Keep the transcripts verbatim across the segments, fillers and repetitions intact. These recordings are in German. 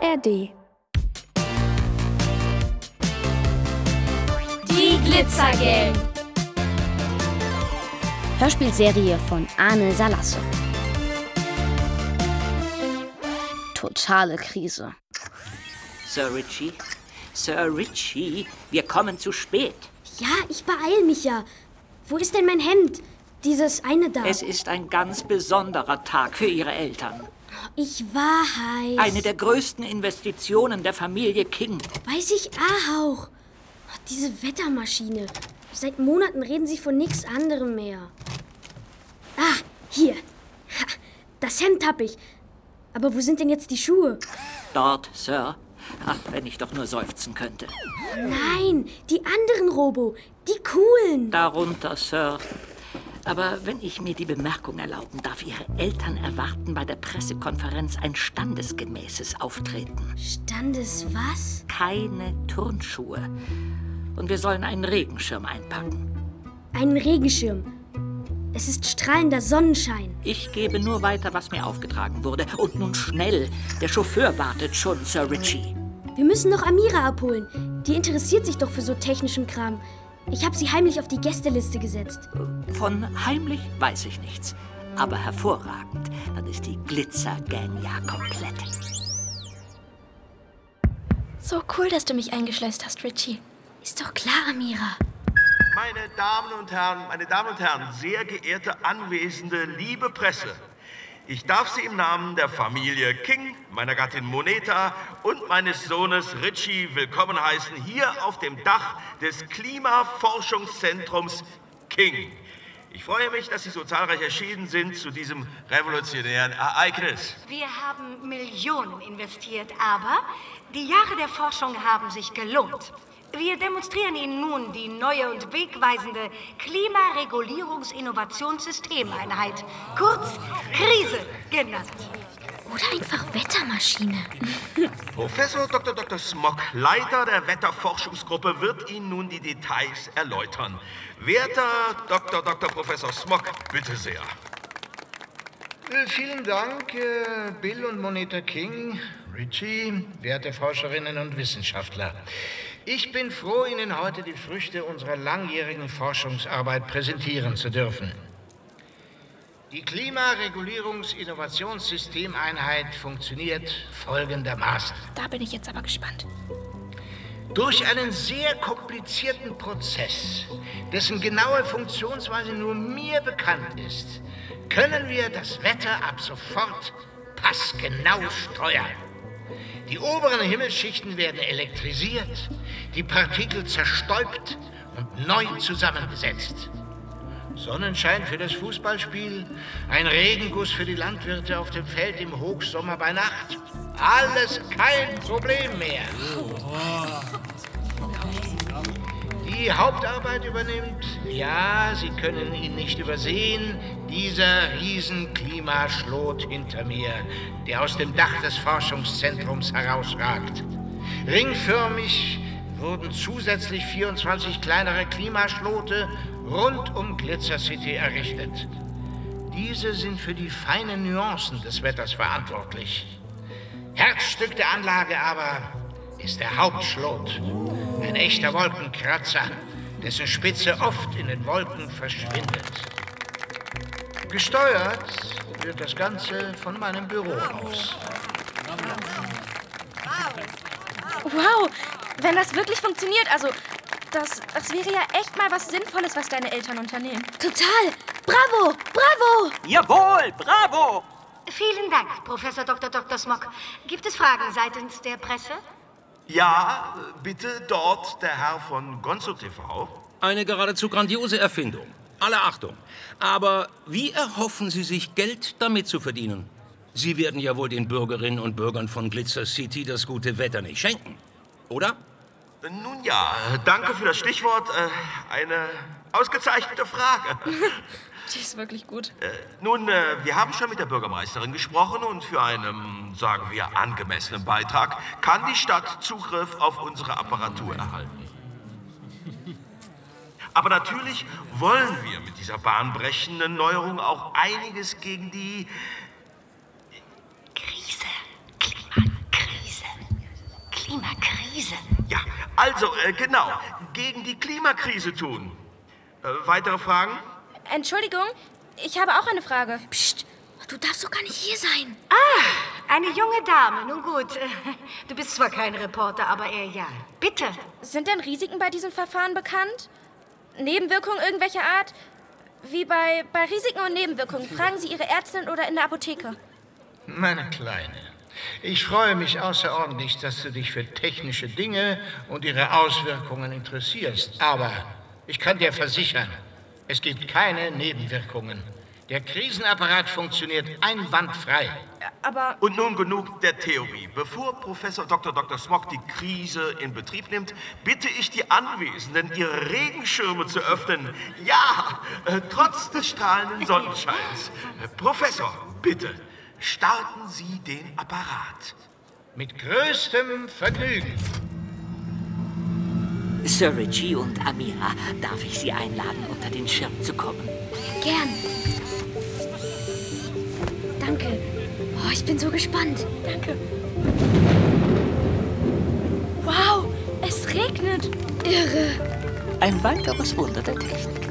R D. Die Glitzergang. Hörspielserie von Arne Salasse. Totale Krise. Sir Richie, Sir Richie, wir kommen zu spät. Ja, ich beeil mich ja. Wo ist denn mein Hemd? Dieses eine da. Es ist ein ganz besonderer Tag für Ihre Eltern. Ich war heiß. Eine der größten Investitionen der Familie King. Weiß ich auch. Diese Wettermaschine. Seit Monaten reden sie von nichts anderem mehr. Ah, hier. Ha, das Hemd hab ich. Aber wo sind denn jetzt die Schuhe? Dort, Sir. Ach, wenn ich doch nur seufzen könnte. Nein, die anderen Robo. Die coolen. Darunter, Sir. Aber wenn ich mir die Bemerkung erlauben darf, Ihre Eltern erwarten bei der Pressekonferenz ein standesgemäßes Auftreten. Standes was? Keine Turnschuhe. Und wir sollen einen Regenschirm einpacken. Einen Regenschirm? Es ist strahlender Sonnenschein. Ich gebe nur weiter, was mir aufgetragen wurde. Und nun schnell. Der Chauffeur wartet schon, Sir Richie. Wir müssen noch Amira abholen. Die interessiert sich doch für so technischen Kram. Ich habe sie heimlich auf die Gästeliste gesetzt. Von heimlich weiß ich nichts. Aber hervorragend. Dann ist die Glitzergang ja komplett. So cool, dass du mich eingeschleust hast, Richie. Ist doch klar, Amira. Meine Damen und Herren, meine Damen und Herren, sehr geehrte Anwesende, liebe Presse. Ich darf Sie im Namen der Familie King, meiner Gattin Moneta und meines Sohnes Richie willkommen heißen hier auf dem Dach des Klimaforschungszentrums King. Ich freue mich, dass Sie so zahlreich erschienen sind zu diesem revolutionären Ereignis. Wir haben Millionen investiert, aber die Jahre der Forschung haben sich gelohnt. Wir demonstrieren Ihnen nun die neue und wegweisende Klimaregulierungs-Innovationssystemeinheit, kurz KRISE genannt. Oder einfach Wettermaschine. Professor Doktor Doktor Smok, Leiter der Wetterforschungsgruppe, wird Ihnen nun die Details erläutern. Werter Doktor Doktor Professor Smok, bitte sehr. Äh, vielen Dank, äh, Bill und Moneta King, Richie, werte Forscherinnen und Wissenschaftler. Ich bin froh, Ihnen heute die Früchte unserer langjährigen Forschungsarbeit präsentieren zu dürfen. Die Klimaregulierungs-Innovationssystemeinheit funktioniert folgendermaßen. Da bin ich jetzt aber gespannt. Durch einen sehr komplizierten Prozess, dessen genaue Funktionsweise nur mir bekannt ist, können wir das Wetter ab sofort passgenau steuern. Die oberen Himmelsschichten werden elektrisiert, die Partikel zerstäubt und neu zusammengesetzt. Sonnenschein für das Fußballspiel, ein Regenguss für die Landwirte auf dem Feld im Hochsommer bei Nacht. Alles kein Problem mehr. Die Hauptarbeit übernimmt, ja, Sie können ihn nicht übersehen, dieser riesen Klimaschlot hinter mir, der aus dem Dach des Forschungszentrums herausragt. Ringförmig wurden zusätzlich vierundzwanzig kleinere Klimaschlote rund um Glitzer City errichtet. Diese sind für die feinen Nuancen des Wetters verantwortlich. Herzstück der Anlage aber ist der Hauptschlot, ein echter Wolkenkratzer, dessen Spitze oft in den Wolken verschwindet. Gesteuert wird das Ganze von meinem Büro aus. Wow, wenn das wirklich funktioniert, also das, das wäre ja echt mal was Sinnvolles, was deine Eltern unternehmen. Total! Bravo! Bravo! Jawohl, bravo! Vielen Dank, Professor Doktor Doktor Smok. Gibt es Fragen seitens der Presse? Ja, bitte dort der Herr von Gonzo T V. Eine geradezu grandiose Erfindung. Alle Achtung. Aber wie erhoffen Sie sich, Geld damit zu verdienen? Sie werden ja wohl den Bürgerinnen und Bürgern von Glitzer City das gute Wetter nicht schenken, oder? Nun ja, danke für das Stichwort. Äh, eine ausgezeichnete Frage. Die ist wirklich gut. Äh, nun, äh, wir haben schon mit der Bürgermeisterin gesprochen und für einen, sagen wir, angemessenen Beitrag kann die Stadt Zugriff auf unsere Apparatur erhalten. Aber natürlich wollen wir mit dieser bahnbrechenden Neuerung auch einiges gegen die Krise, Klimakrise Also, äh, genau, gegen die Klimakrise tun. Äh, weitere Fragen? Entschuldigung, ich habe auch eine Frage. Psst, du darfst doch gar nicht hier sein. Ah, eine junge Dame. Nun gut, äh, du bist zwar kein Reporter, aber er ja. Bitte. Sind denn Risiken bei diesem Verfahren bekannt? Nebenwirkungen irgendwelcher Art? Wie bei, bei Risiken und Nebenwirkungen. Fragen Sie Ihre Ärztin oder in der Apotheke. Meine Kleine, ich freue mich außerordentlich, dass du dich für technische Dinge und ihre Auswirkungen interessierst. Aber ich kann dir versichern, es gibt keine Nebenwirkungen. Der Krisenapparat funktioniert einwandfrei. Aber... Und nun genug der Theorie. Bevor Professor Doktor Doktor Smog die Krise in Betrieb nimmt, bitte ich die Anwesenden, ihre Regenschirme zu öffnen. Ja, äh, trotz des strahlenden Sonnenscheins. Äh, Professor, bitte, starten Sie den Apparat. Mit größtem Vergnügen. Sir Richie und Amira, darf ich Sie einladen, unter den Schirm zu kommen? Gern. Danke. Oh, ich bin so gespannt. Danke. Wow, es regnet. Irre. Ein weiteres Wunder der Technik.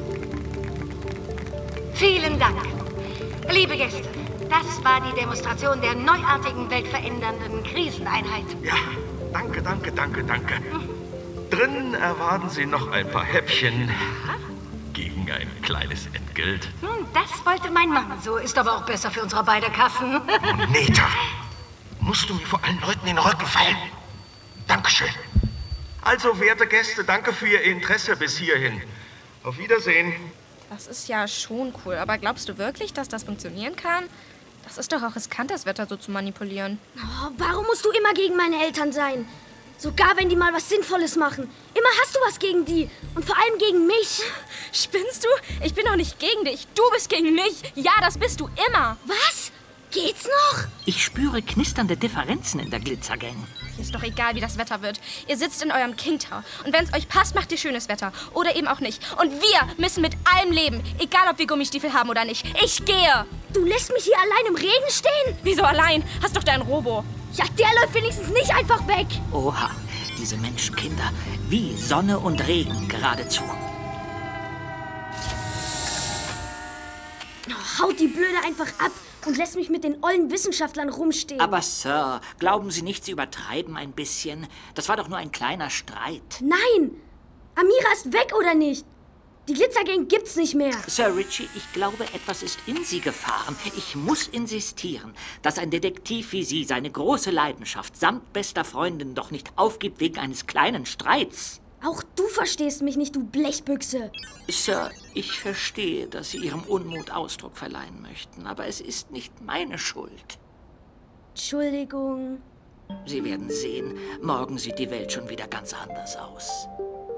Vielen Dank. Liebe Gäste, das war die Demonstration der neuartigen, weltverändernden Kriseneinheit. Ja, danke, danke, danke, danke. Drinnen erwarten Sie noch ein paar Häppchen gegen ein kleines Entgelt. Hm, das wollte mein Mann. So ist aber auch besser für unsere beide Kassen. Moneta, musst du mir vor allen Leuten in den Rücken fallen? Dankeschön. Also, werte Gäste, danke für Ihr Interesse bis hierhin. Auf Wiedersehen. Das ist ja schon cool. Aber glaubst du wirklich, dass das funktionieren kann? Das ist doch auch riskant, das Wetter so zu manipulieren. Oh, warum musst du immer gegen meine Eltern sein? Sogar wenn die mal was Sinnvolles machen. Immer hast du was gegen die. Und vor allem gegen mich. Spinnst du? Ich bin doch nicht gegen dich. Du bist gegen mich. Ja, das bist du immer. Was? Geht's noch? Ich spüre knisternde Differenzen in der Glitzergang. Ist doch egal, wie das Wetter wird. Ihr sitzt in eurem King Tower. Und wenn es euch passt, macht ihr schönes Wetter. Oder eben auch nicht. Und wir müssen mit allem leben. Egal, ob wir Gummistiefel haben oder nicht. Ich gehe. Du lässt mich hier allein im Regen stehen? Wieso allein? Hast doch deinen Robo. Ja, der läuft wenigstens nicht einfach weg. Oha, diese Menschenkinder. Wie Sonne und Regen geradezu. Oh, haut die Blöde einfach ab und lässt mich mit den ollen Wissenschaftlern rumstehen. Aber Sir, glauben Sie nicht, Sie übertreiben ein bisschen? Das war doch nur ein kleiner Streit. Nein! Amira ist weg, oder nicht? Die Glitzergang gibt's nicht mehr. Sir Richie, ich glaube, etwas ist in Sie gefahren. Ich muss insistieren, dass ein Detektiv wie Sie seine große Leidenschaft samt bester Freundin doch nicht aufgibt wegen eines kleinen Streits. Auch du verstehst mich nicht, du Blechbüchse. Sir, ich verstehe, dass Sie Ihrem Unmut Ausdruck verleihen möchten, aber es ist nicht meine Schuld. Entschuldigung. Sie werden sehen, morgen sieht die Welt schon wieder ganz anders aus.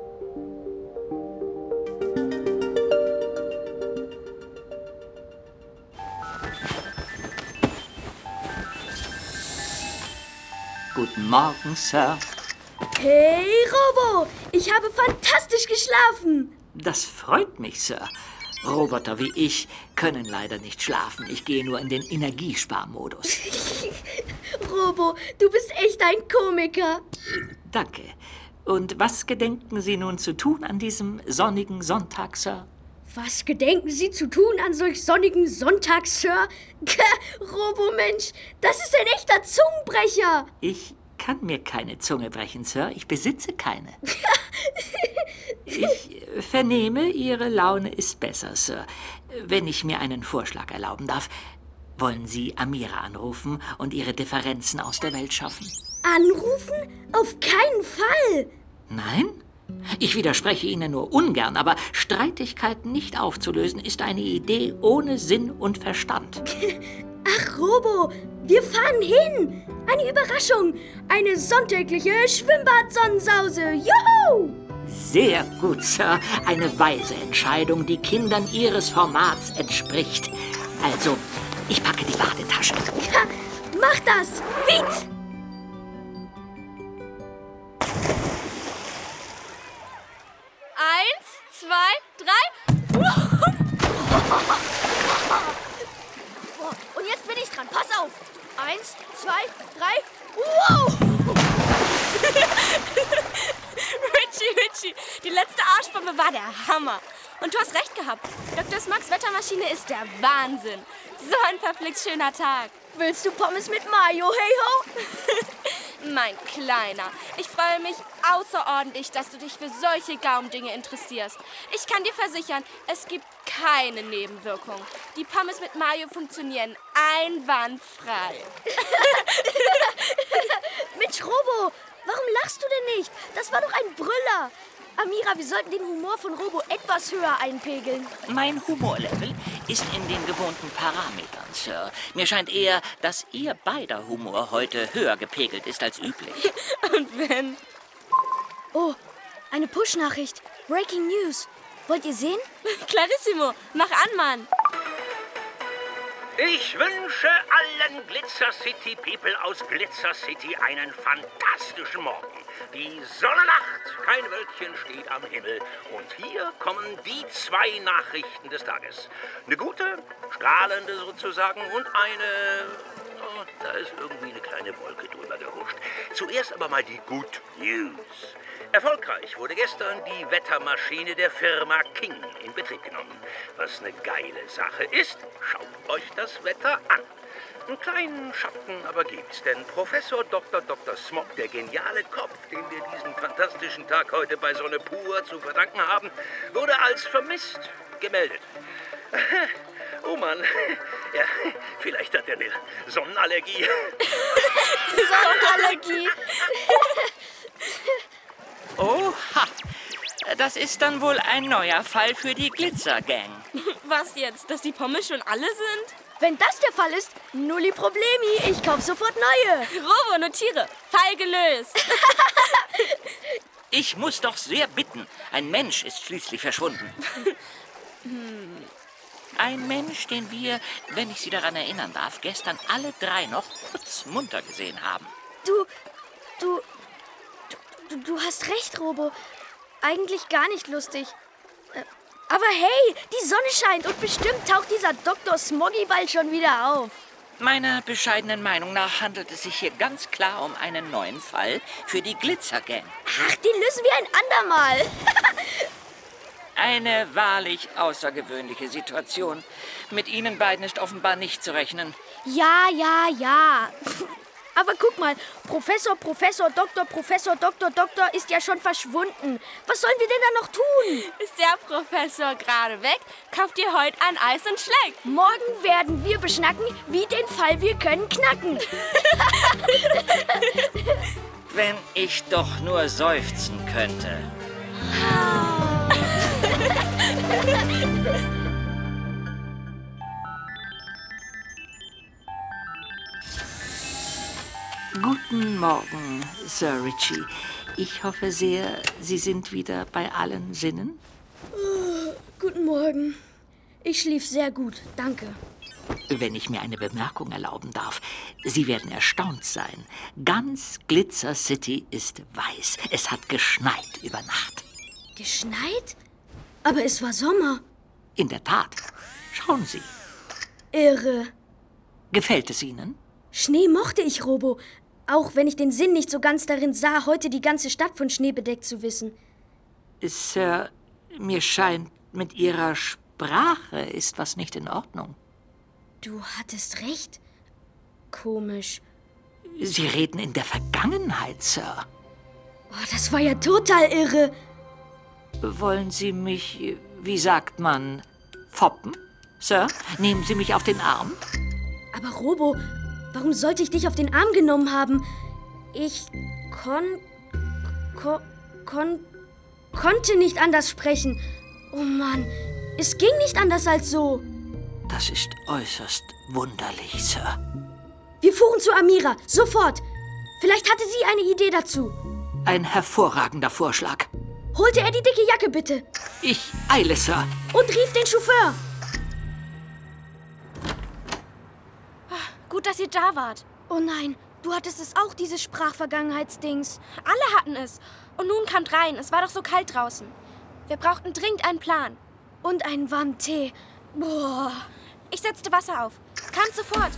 Guten Morgen, Sir. Hey, Robo! Ich habe fantastisch geschlafen. Das freut mich, Sir. Roboter wie ich können leider nicht schlafen. Ich gehe nur in den Energiesparmodus. Robo, du bist echt ein Komiker. Danke. Und was gedenken Sie nun zu tun an diesem sonnigen Sonntag, Sir? Was gedenken Sie zu tun an solch sonnigen Sonntag, Sir? Robo-Mensch, das ist ein echter Zungenbrecher. Ich kann mir keine Zunge brechen, Sir. Ich besitze keine. Ich vernehme, Ihre Laune ist besser, Sir. Wenn ich mir einen Vorschlag erlauben darf, wollen Sie Amira anrufen und Ihre Differenzen aus der Welt schaffen? Anrufen? Auf keinen Fall. Nein? Ich widerspreche Ihnen nur ungern, aber Streitigkeiten nicht aufzulösen ist eine Idee ohne Sinn und Verstand. Ach, Robo, wir fahren hin. Eine Überraschung. Eine sonntägliche Schwimmbad-Sonnensause. Juhu! Sehr gut, Sir. Eine weise Entscheidung, die Kindern Ihres Formats entspricht. Also, ich packe die Badetasche. Ja, mach das! Wit! Eins, zwei, drei. Und jetzt bin ich dran. Pass auf. Eins, zwei, drei. Wow! Richie, die letzte Arschbombe war der Hammer. Und du hast recht gehabt. Doktor Smugs Wettermaschine ist der Wahnsinn. So ein verflixt schöner Tag. Willst du Pommes mit Mayo, hey ho? Mein Kleiner, ich freue mich außerordentlich, dass du dich für solche Gaumdinge interessierst. Ich kann dir versichern, es gibt keine Nebenwirkungen. Die Pommes mit Mayo funktionieren einwandfrei. Mensch, Robo, warum lachst du denn nicht? Das war doch ein Brüller. Amira, wir sollten den Humor von Robo etwas höher einpegeln. Mein Humorlevel ist in den gewohnten Parametern, Sir. Mir scheint eher, dass Ihr beider Humor heute höher gepegelt ist als üblich. Und wenn? Oh, eine Push-Nachricht. Breaking News. Wollt ihr sehen? Clarissimo, mach an, Mann. Ich wünsche allen Glitzer City People aus Glitzer City einen fantastischen Morgen. Die Sonne lacht, kein Wölkchen steht am Himmel. Und hier kommen die zwei Nachrichten des Tages. Eine gute, strahlende sozusagen und eine... Oh, da ist irgendwie eine kleine Wolke drüber gehuscht. Zuerst aber mal die Good News. Erfolgreich wurde gestern die Wettermaschine der Firma King in Betrieb genommen. Was eine geile Sache ist, schaut euch das Wetter an. Einen kleinen Schatten aber gibt's, denn Professor Doktor Doktor Smog, der geniale Kopf, dem wir diesen fantastischen Tag heute bei Sonne pur zu verdanken haben, wurde als vermisst gemeldet. Oh Mann, ja, vielleicht hat er eine Sonnenallergie. Sonnenallergie. Oha, das ist dann wohl ein neuer Fall für die Glitzer-Gang. Was jetzt, dass die Pommes schon alle sind? Wenn das der Fall ist, nulli problemi. Ich kauf sofort neue. Robo, notiere. Fall gelöst. Ich muss doch sehr bitten. Ein Mensch ist schließlich verschwunden. Ein Mensch, den wir, wenn ich Sie daran erinnern darf, gestern alle drei noch putzmunter gesehen haben. Du, du, du, du hast recht, Robo. Eigentlich gar nicht lustig. Äh, aber hey, die Sonne scheint und bestimmt taucht dieser Doktor Smoggy bald schon wieder auf. Meiner bescheidenen Meinung nach handelt es sich hier ganz klar um einen neuen Fall für die Glitzer-Gang. Ach, den lösen wir ein andermal. Eine wahrlich außergewöhnliche Situation. Mit Ihnen beiden ist offenbar nicht zu rechnen. Ja, ja, ja. Aber guck mal, Professor, Professor, Doktor, Professor, Doktor, Doktor ist ja schon verschwunden. Was sollen wir denn da noch tun? Ist der Professor gerade weg? Kauft ihr heute ein Eis und Schleck? Morgen werden wir beschnacken, wie den Fall wir können knacken. Wenn ich doch nur seufzen könnte. Guten Morgen, Sir Richie. Ich hoffe sehr, Sie sind wieder bei allen Sinnen. Oh, guten Morgen. Ich schlief sehr gut, danke. Wenn ich mir eine Bemerkung erlauben darf, Sie werden erstaunt sein. Ganz Glitzer City ist weiß. Es hat geschneit über Nacht. Geschneit? Aber es war Sommer. In der Tat. Schauen Sie. Irre. Gefällt es Ihnen? Schnee mochte ich, Robo. Auch wenn ich den Sinn nicht so ganz darin sah, heute die ganze Stadt von Schnee bedeckt zu wissen. Sir, mir scheint, mit Ihrer Sprache ist was nicht in Ordnung. Du hattest recht. Komisch. Sie reden in der Vergangenheit, Sir. Oh, das war ja total irre. Wollen Sie mich, wie sagt man, foppen? Sir, nehmen Sie mich auf den Arm? Aber Robo, warum sollte ich dich auf den Arm genommen haben? Ich kon... kon... kon... konnte nicht anders sprechen. Oh Mann, es ging nicht anders als so. Das ist äußerst wunderlich, Sir. Wir fuhren zu Amira, sofort. Vielleicht hatte sie eine Idee dazu. Ein hervorragender Vorschlag. Holte er die dicke Jacke, bitte. Ich eile, Sir. Und rief den Chauffeur. Gut, dass ihr da wart. Oh nein, du hattest es auch, dieses Sprachvergangenheitsdings. Alle hatten es. Und nun kamt rein. Es war doch so kalt draußen. Wir brauchten dringend einen Plan. Und einen warmen Tee. Boah. Ich setzte Wasser auf. Kam sofort.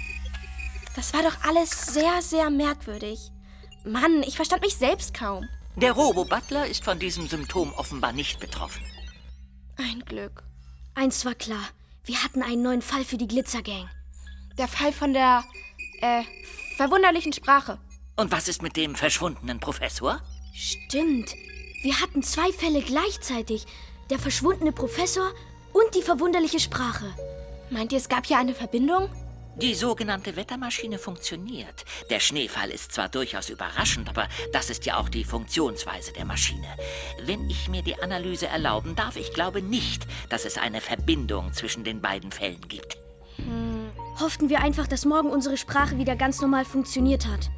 Das war doch alles sehr, sehr merkwürdig. Mann, ich verstand mich selbst kaum. Der Robo-Butler ist von diesem Symptom offenbar nicht betroffen. Ein Glück. Eins war klar. Wir hatten einen neuen Fall für die Glitzergang. Der Fall von der, äh, verwunderlichen Sprache. Und was ist mit dem verschwundenen Professor? Stimmt. Wir hatten zwei Fälle gleichzeitig. Der verschwundene Professor und die verwunderliche Sprache. Meint ihr, es gab hier eine Verbindung? Die sogenannte Wettermaschine funktioniert. Der Schneefall ist zwar durchaus überraschend, aber das ist ja auch die Funktionsweise der Maschine. Wenn ich mir die Analyse erlauben darf, ich glaube nicht, dass es eine Verbindung zwischen den beiden Fällen gibt. Hm. Hofften wir einfach, dass morgen unsere Sprache wieder ganz normal funktioniert hat.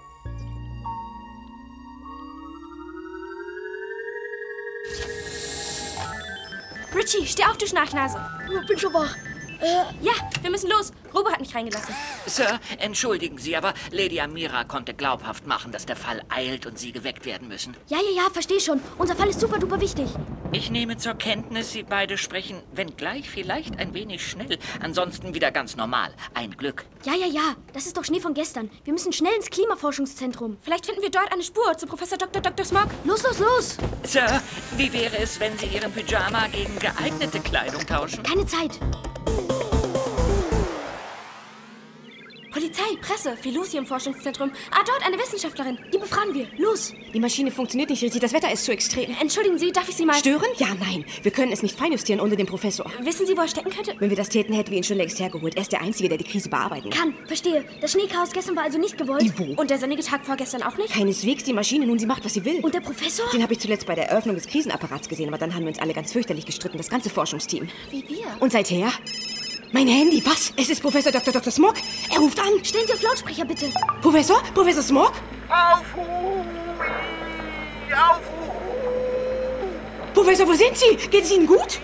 Richie, steh auf, du Schnarchnase. Ich bin schon wach. Äh, ja, wir müssen los. Robo hat mich reingelassen. Sir, entschuldigen Sie, aber Lady Amira konnte glaubhaft machen, dass der Fall eilt und Sie geweckt werden müssen. Ja, ja, ja, versteh schon. Unser Fall ist super duper wichtig. Ich nehme zur Kenntnis, Sie beide sprechen, wenngleich vielleicht ein wenig schnell, ansonsten wieder ganz normal. Ein Glück. Ja, ja, ja. Das ist doch Schnee von gestern. Wir müssen schnell ins Klimaforschungszentrum. Vielleicht finden wir dort eine Spur zu Professor Doktor Doktor Smog. Los, los, los! Sir, wie wäre es, wenn Sie Ihren Pyjama gegen geeignete Kleidung tauschen? Keine Zeit. Polizei, Presse, viel los hier im Forschungszentrum. Ah, dort eine Wissenschaftlerin. Die befragen wir. Los! Die Maschine funktioniert nicht richtig. Das Wetter ist zu extrem. Entschuldigen Sie, darf ich Sie mal... Stören? Ja, nein. Wir können es nicht feinjustieren ohne den Professor. Wissen Sie, wo er stecken könnte? Wenn wir das täten, hätten wir ihn schon längst hergeholt. Er ist der Einzige, der die Krise bearbeiten kann. Verstehe. Das Schneechaos gestern war also nicht gewollt. Ivo. Und der sonnige Tag vorgestern auch nicht? Keineswegs. Die Maschine, nun, sie macht, was sie will. Und der Professor? Den habe ich zuletzt bei der Eröffnung des Krisenapparats gesehen, aber dann haben wir uns alle ganz fürchterlich gestritten, das ganze Forschungsteam. Wie wir? Und seither? Mein Handy, was? Es ist Professor Doktor Doktor Smog. Er ruft an. Stellen Sie auf Lautsprecher, bitte. Professor? Professor Smog? Aufruhr! Aufruhr! Professor, wo sind Sie? Geht es Ihnen gut?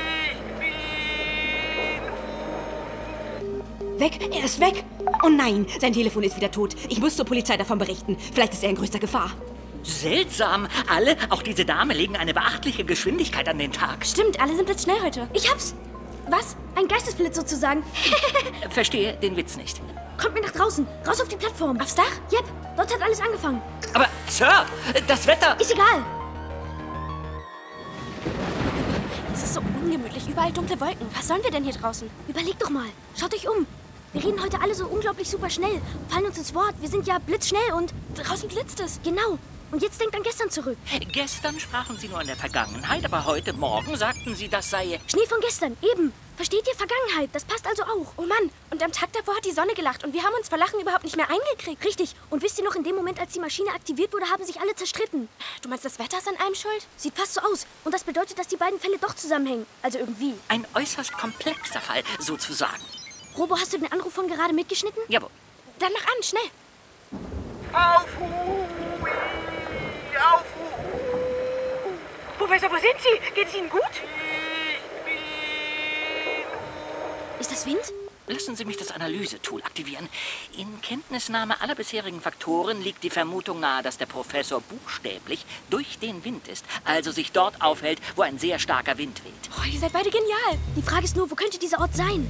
Weg? Er ist weg? Oh nein, sein Telefon ist wieder tot. Ich muss zur Polizei davon berichten. Vielleicht ist er in größter Gefahr. Seltsam. Alle, auch diese Dame, legen eine beachtliche Geschwindigkeit an den Tag. Stimmt, alle sind blitzschnell heute. Ich hab's. Was? Ein Geistesblitz sozusagen. Verstehe den Witz nicht. Kommt mir nach draußen. Raus auf die Plattform. Aufs Dach? Yep, dort hat alles angefangen. Aber, Sir, das Wetter... Ist egal. Es ist so ungemütlich. Überall dunkle Wolken. Was sollen wir denn hier draußen? Überlegt doch mal. Schaut euch um. Wir reden heute alle so unglaublich super schnell. Fallen uns ins Wort. Wir sind ja blitzschnell und... Draußen blitzt es. Genau. Und jetzt denkt an gestern zurück. Gestern sprachen Sie nur in der Vergangenheit, aber heute Morgen sagten Sie, das sei... Schnee von gestern, eben. Versteht ihr Vergangenheit? Das passt also auch. Oh Mann, und am Tag davor hat die Sonne gelacht und wir haben uns vor Lachen überhaupt nicht mehr eingekriegt. Richtig. Und wisst ihr noch, in dem Moment, als die Maschine aktiviert wurde, haben sich alle zerstritten. Du meinst, das Wetter ist an allem schuld? Sieht fast so aus. Und das bedeutet, dass die beiden Fälle doch zusammenhängen. Also irgendwie. Ein äußerst komplexer Fall, sozusagen. Robo, hast du den Anruf von gerade mitgeschnitten? Jawohl. Dann mach an, schnell. Aufruhr! Aufruhr! Professor, wo sind Sie? Geht es Ihnen gut? Ist das Wind? Lassen Sie mich das Analysetool aktivieren. In Kenntnisnahme aller bisherigen Faktoren liegt die Vermutung nahe, dass der Professor buchstäblich durch den Wind ist, also sich dort aufhält, wo ein sehr starker Wind weht. Oh, ihr seid beide genial. Die Frage ist nur, wo könnte dieser Ort sein?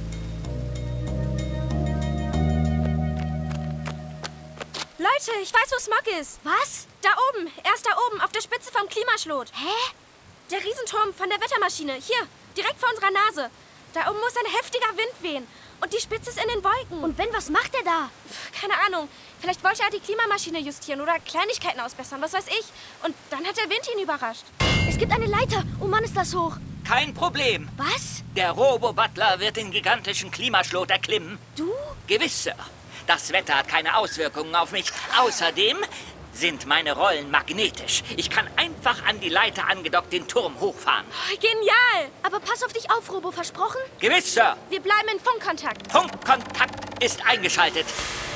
Leute, ich weiß, wo Smog ist. Was? Da oben. Er ist da oben, auf der Spitze vom Klimaschlot. Hä? Der Riesenturm von der Wettermaschine. Hier, direkt vor unserer Nase. Da oben muss ein heftiger Wind wehen. Und die Spitze ist in den Wolken. Und wenn, was macht er da? Keine Ahnung. Vielleicht wollte er die Klimamaschine justieren oder Kleinigkeiten ausbessern, was weiß ich. Und dann hat der Wind ihn überrascht. Es gibt eine Leiter. Oh Mann, ist das hoch. Kein Problem. Was? Der Robo-Butler wird den gigantischen Klimaschlot erklimmen. Du? Gewiss, Sir. Das Wetter hat keine Auswirkungen auf mich. Außerdem sind meine Rollen magnetisch. Ich kann einfach an die Leiter angedockt den Turm hochfahren. Oh, genial! Aber pass auf dich auf, Robo, versprochen? Gewiss, Sir. Wir bleiben in Funkkontakt. Funkkontakt ist eingeschaltet.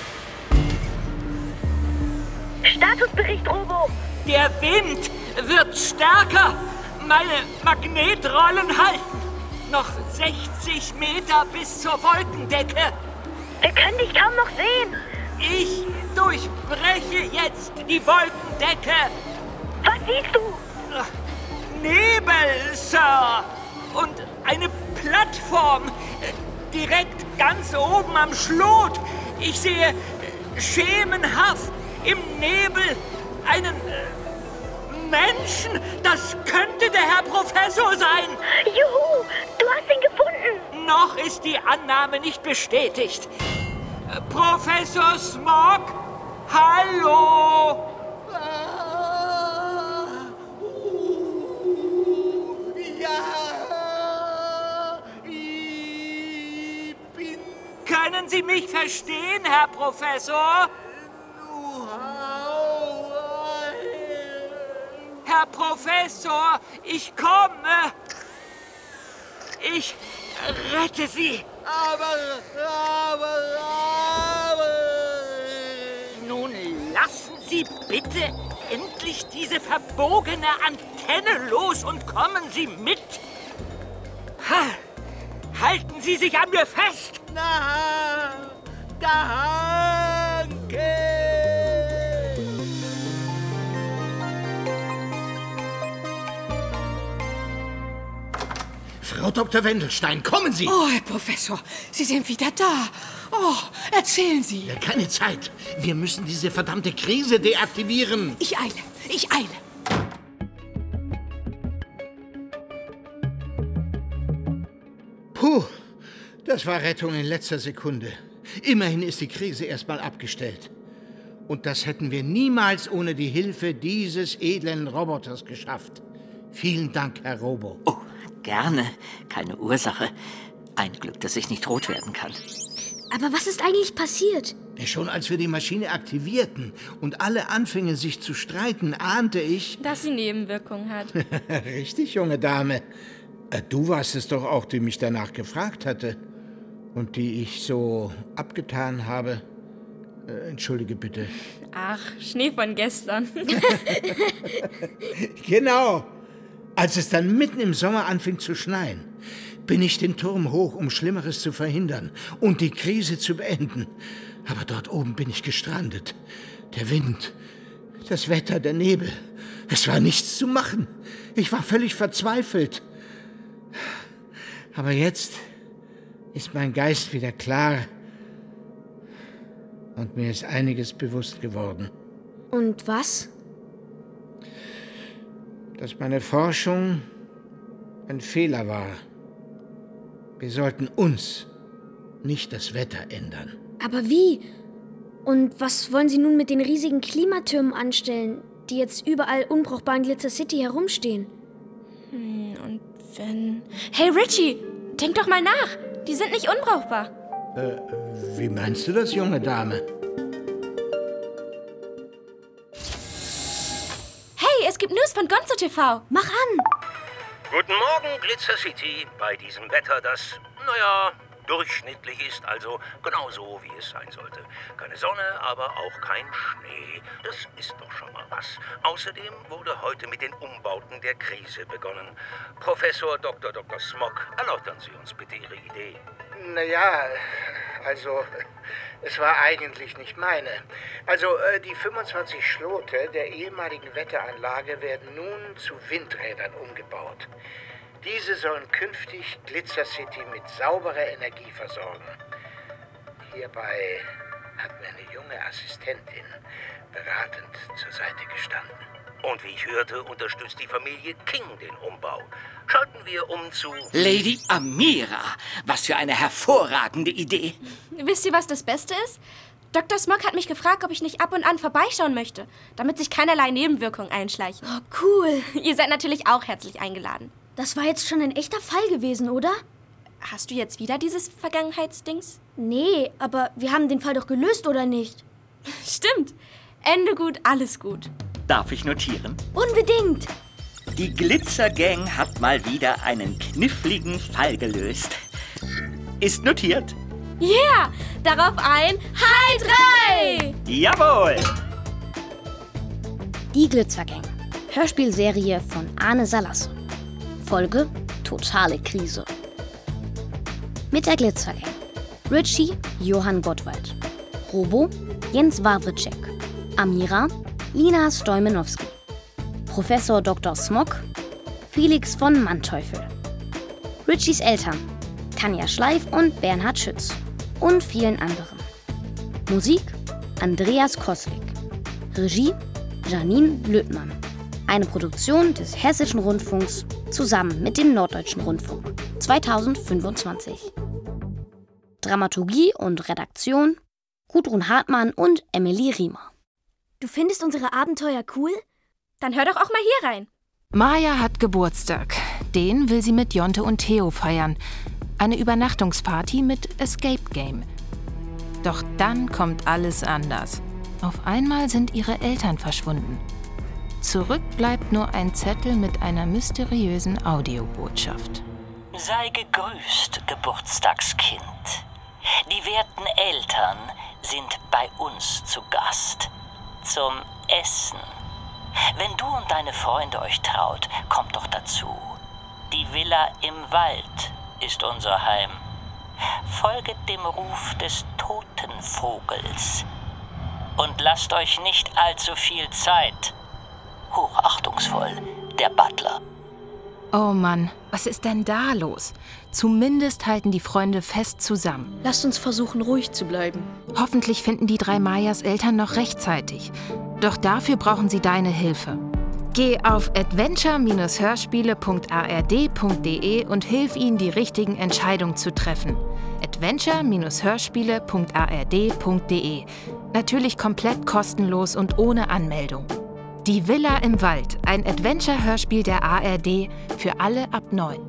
Statusbericht, Robo. Der Wind wird stärker. Meine Magnetrollen halten. Noch sechzig Meter bis zur Wolkendecke. Wir können dich kaum noch sehen. Ich durchbreche jetzt die Wolkendecke. Was siehst du? Nebel, Sir. Und eine Plattform. äh, Direkt ganz oben am Schlot. Ich sehe äh, schemenhaft im Nebel einen äh, Menschen! Das könnte der Herr Professor sein! Juhu, du hast ihn gefunden! Noch ist die Annahme nicht bestätigt. Äh, Professor Smog? Hallo! Ja, ich bin... Können Sie mich verstehen, Herr Professor? Herr Professor, ich komme. Ich rette Sie. Aber, aber, aber... Nun lassen Sie bitte endlich diese verbogene Antenne los und kommen Sie mit. Ha. Halten Sie sich an mir fest. Na, danke. Frau Doktor Wendelstein, kommen Sie! Oh, Herr Professor, Sie sind wieder da. Oh, erzählen Sie. Ja, keine Zeit. Wir müssen diese verdammte Krise deaktivieren. Ich eile, ich eile. Puh, das war Rettung in letzter Sekunde. Immerhin ist die Krise erstmal abgestellt. Und das hätten wir niemals ohne die Hilfe dieses edlen Roboters geschafft. Vielen Dank, Herr Robo. Oh, gerne. Keine Ursache. Ein Glück, dass ich nicht rot werden kann. Aber was ist eigentlich passiert? Schon als wir die Maschine aktivierten und alle anfingen, sich zu streiten, ahnte ich... Dass sie Nebenwirkungen hat. Richtig, junge Dame. Du warst es doch auch, die mich danach gefragt hatte. Und die ich so abgetan habe. Äh, entschuldige bitte. Ach, Schnee von gestern. Genau. Als es dann mitten im Sommer anfing zu schneien, bin ich den Turm hoch, um Schlimmeres zu verhindern und die Krise zu beenden. Aber dort oben bin ich gestrandet. Der Wind, das Wetter, der Nebel. Es war nichts zu machen. Ich war völlig verzweifelt. Aber jetzt ist mein Geist wieder klar und mir ist einiges bewusst geworden. Und was? Dass meine Forschung ein Fehler war. Wir sollten uns, nicht das Wetter ändern. Aber wie? Und was wollen Sie nun mit den riesigen Klimatürmen anstellen, die jetzt überall unbrauchbar in Glitzer City herumstehen? Hm, und wenn... Hey Richie, denk doch mal nach. Die sind nicht unbrauchbar. Äh, wie meinst du das, junge Dame? Hey, es gibt News von Gonzo T V. Mach an! Guten Morgen, Glitzer City. Bei diesem Wetter, das, naja, durchschnittlich ist, also genau so, wie es sein sollte. Keine Sonne, aber auch kein Schnee. Das ist doch schon mal was. Außerdem wurde heute mit den Umbauten der Krise begonnen. Professor Doktor Doktor Smog, erläutern Sie uns bitte Ihre Idee. Naja, also, es war eigentlich nicht meine. Also, äh, die fünfundzwanzig Schlote der ehemaligen Wetteranlage werden nun zu Windrädern umgebaut. Diese sollen künftig Glitzer City mit sauberer Energie versorgen. Hierbei hat mir eine junge Assistentin beratend zur Seite gestanden. Und wie ich hörte, unterstützt die Familie King den Umbau. Schalten wir um zu... Lady Amira, was für eine hervorragende Idee. Wisst ihr, was das Beste ist? Doktor Smog hat mich gefragt, ob ich nicht ab und an vorbeischauen möchte, damit sich keinerlei Nebenwirkungen einschleichen. Oh, cool. Ihr seid natürlich auch herzlich eingeladen. Das war jetzt schon ein echter Fall gewesen, oder? Hast du jetzt wieder dieses Vergangenheitsdings? Nee, aber wir haben den Fall doch gelöst, oder nicht? Stimmt. Ende gut, alles gut. Darf ich notieren? Unbedingt. Die Glitzer-Gang hat mal wieder einen kniffligen Fall gelöst. Ist notiert. Ja, yeah, darauf ein Hi drei! Jawohl! Die Glitzer-Gang. Hörspielserie von Arne Salasse. Folge Totale Krise. Mit der Glitzer-Gang. Richie Johann Gottwald. Robo Jens Wawritschek. Amira Lina Stoimenowski. Professor Doktor Smog Felix von Manteuffel. Richies Eltern Tanja Schleif und Bernhard Schütz. Und vielen anderen. Musik Andreas Koslik. Regie Janine Lötmann. Eine Produktion des Hessischen Rundfunks zusammen mit dem Norddeutschen Rundfunk zweitausendfünfundzwanzig. Dramaturgie und Redaktion Gudrun Hartmann und Emily Riemer. Du findest unsere Abenteuer cool? Dann hör doch auch mal hier rein. Maja hat Geburtstag. Den will sie mit Jonte und Theo feiern. Eine Übernachtungsparty mit Escape Game. Doch dann kommt alles anders. Auf einmal sind ihre Eltern verschwunden. Zurück bleibt nur ein Zettel mit einer mysteriösen Audiobotschaft. Sei gegrüßt, Geburtstagskind. Die werten Eltern sind bei uns zu Gast. Zum Essen. Wenn du und deine Freunde euch traut, kommt doch dazu. Die Villa im Wald ist unser Heim. Folget dem Ruf des toten Vogels. Und lasst euch nicht allzu viel Zeit. Hochachtungsvoll, der Butler. Oh Mann, was ist denn da los? Zumindest halten die Freunde fest zusammen. Lasst uns versuchen, ruhig zu bleiben. Hoffentlich finden die drei Mayas Eltern noch rechtzeitig. Doch dafür brauchen sie deine Hilfe. Geh auf adventure Bindestrich hörspiele Punkt a r d Punkt d e und hilf ihnen, die richtigen Entscheidungen zu treffen. adventure Bindestrich hörspiele Punkt a r d Punkt d e. Natürlich komplett kostenlos und ohne Anmeldung. Die Villa im Wald, ein Adventure-Hörspiel der A R D für alle ab neun.